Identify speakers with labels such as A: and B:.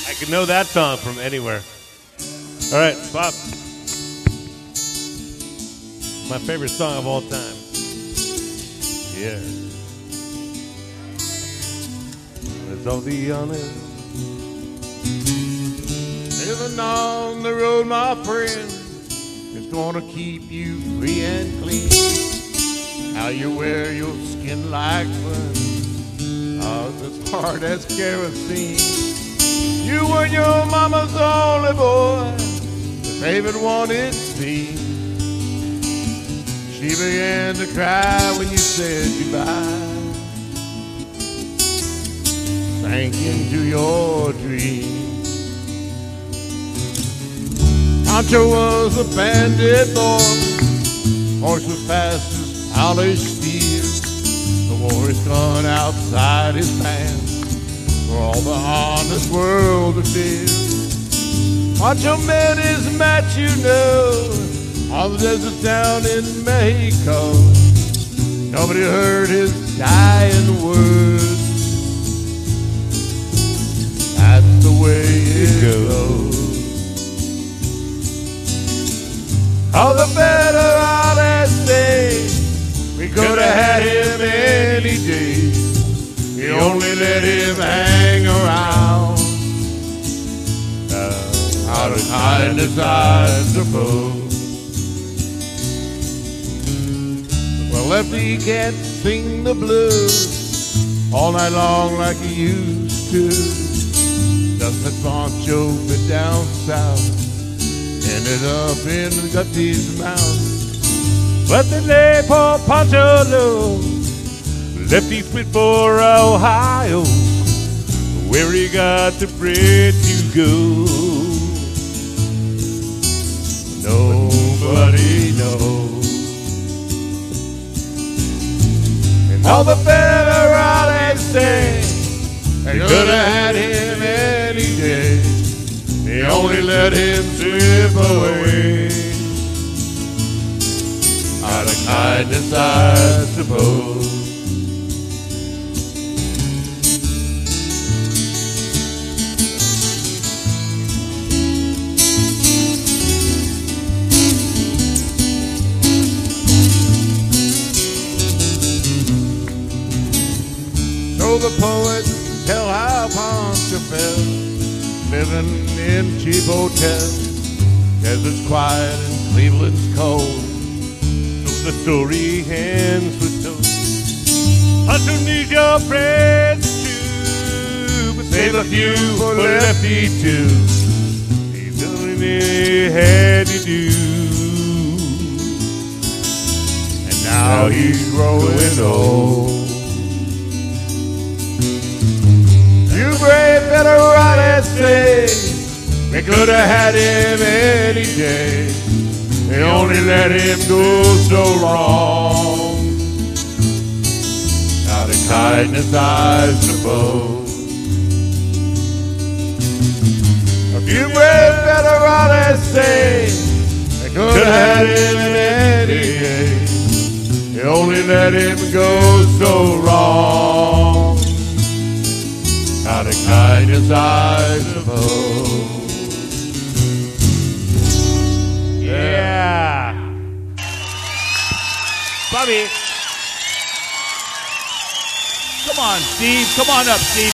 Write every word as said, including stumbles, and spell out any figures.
A: I could know that song from anywhere. All right, Bob. My favorite song of all time. Yeah. Let's all be honest. Living on the road, my friend, it's gonna keep you free and clean. How you wear your skin like fun, oh, it's as hard as kerosene. You were your mama's only boy, the favorite one it seemed. She began to cry when you said goodbye, sank into your dreams. Pancho was a bandit boy, horse was fast as polished steel. The war is gone outside his pants for all the honest world to feel. Pancho met his match, you know, on the desert down in Mexico. Nobody heard his dying words. That's the way it goes. All the veteranos say we could have had him any day. We only let him hang around uh, out of kindness, I suppose. Well, Lefty can't sing the blues all night long like he used to. Just let Pancho been down south, ended up in Gutty's mouth. But they lay poor Pancho low. Lefty quit for Ohio, where he got the bread to go. Nobody knows. And all the veteranos say they could have had him any day. They only let him slip away out of kindness, I suppose. So the poets tell how Pancho felt, living in cheap hotels. Desert's quiet and Cleveland's cold, so the story ends with toast. Pancho needs your friends too, but save a few for Lefty too. He's doing what he had to do, and now he's growing old. You brave veteranos say they could have had him any day. They only let him go so long out of kindness, I suppose. A few brave veteranos say they could have had him any day. They only let him go so wrong out of kindness, I suppose. Yeah.
B: Bobby. Come on, Steve. Come on up, Steve.